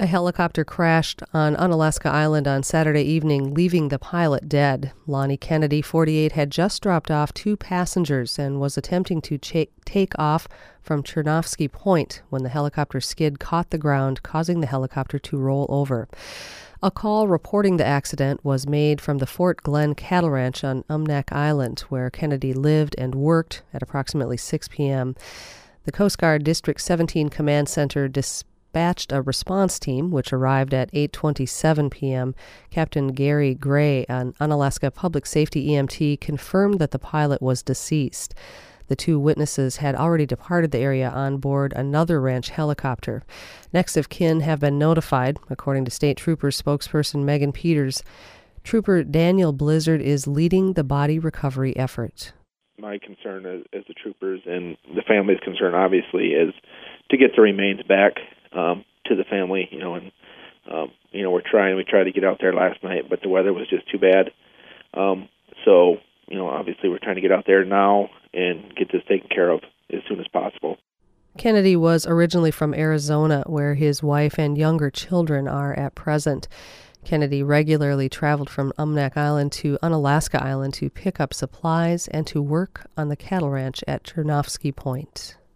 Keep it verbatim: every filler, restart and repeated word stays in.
A helicopter crashed on Unalaska Island on Saturday evening, leaving the pilot dead. Lonnie Kennedy, forty-eight, had just dropped off two passengers and was attempting to ch- take off from Chernovsky Point when the helicopter skid caught the ground, causing the helicopter to roll over. A call reporting the accident was made from the Fort Glen Cattle Ranch on Umnak Island, where Kennedy lived and worked, at approximately six p.m. The Coast Guard District seventeen Command Center dispatched dispatched a response team, which arrived at eight twenty-seven p.m. Captain Gary Gray, an Unalaska Public Safety E M T, confirmed that the pilot was deceased. The two witnesses had already departed the area on board another ranch helicopter. Next of kin have been notified, according to State Troopers spokesperson Megan Peters. Trooper Daniel Blizzard is leading the body recovery effort. My concern as, as the troopers and the family's concern, obviously, is to get the remains back um, to the family. You know, and um, you know we're trying. We tried to get out there last night, but the weather was just too bad. Um, so you know, obviously, we're trying to get out there now and get this taken care of as soon as possible. Kennedy was originally from Arizona, where his wife and younger children are at present. Kennedy regularly traveled from Umnak Island to Unalaska Island to pick up supplies and to work on the cattle ranch at Chernovsky Point.